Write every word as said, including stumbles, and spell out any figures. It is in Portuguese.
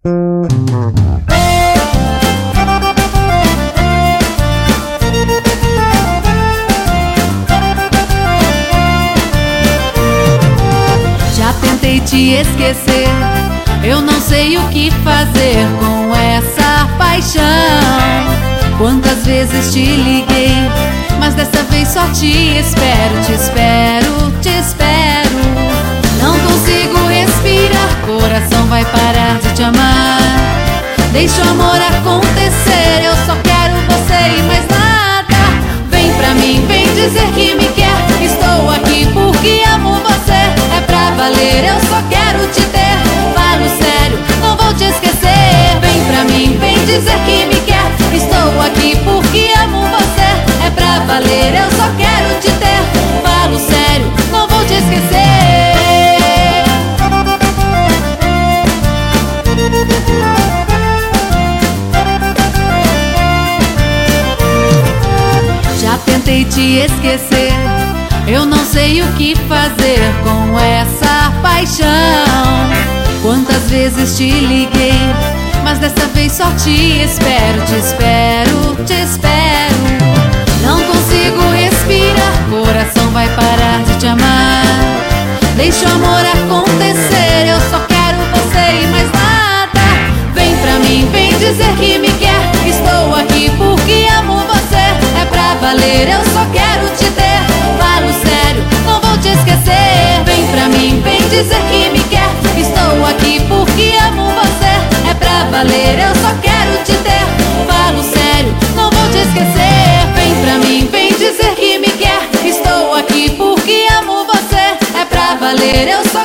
Já tentei te esquecer, eu não sei o que fazer com essa paixão. Quantas vezes te liguei, mas dessa vez só te espero, te espero, te espero. Não consigo respirar, coração vai parar de te amar. Deixa o amor acontecer, eu só quero você e mais nada. Vem pra mim, vem dizer que me quer. Estou aqui porque amo você, é pra valer, eu só quero te ter. Falo sério, não vou te esquecer. Vem pra mim, vem dizer que me quer. Estou aqui porque amo você, é pra valer, eu só quero te ter. Falo sério, não vou te esquecer. Já tentei te esquecer, eu não sei o que fazer com essa paixão. Quantas vezes te liguei, mas dessa vez só te espero, te espero, te espero. Não consigo respirar, coração vai parar de te amar. Deixa o amor acontecer, eu só quero você e mais nada. Vem pra mim, vem dizer que me quer. Estou aqui porque amo você, é pra valer, eu só quero te ter. Falo sério, não vou te esquecer. Vem pra mim, vem dizer que me quer. Estou aqui porque amo você, é pra valer, eu só quero te ter. Falo sério, não vou te esquecer. Vem pra mim, vem dizer que me quer. Estou aqui porque amo você, é pra valer, eu só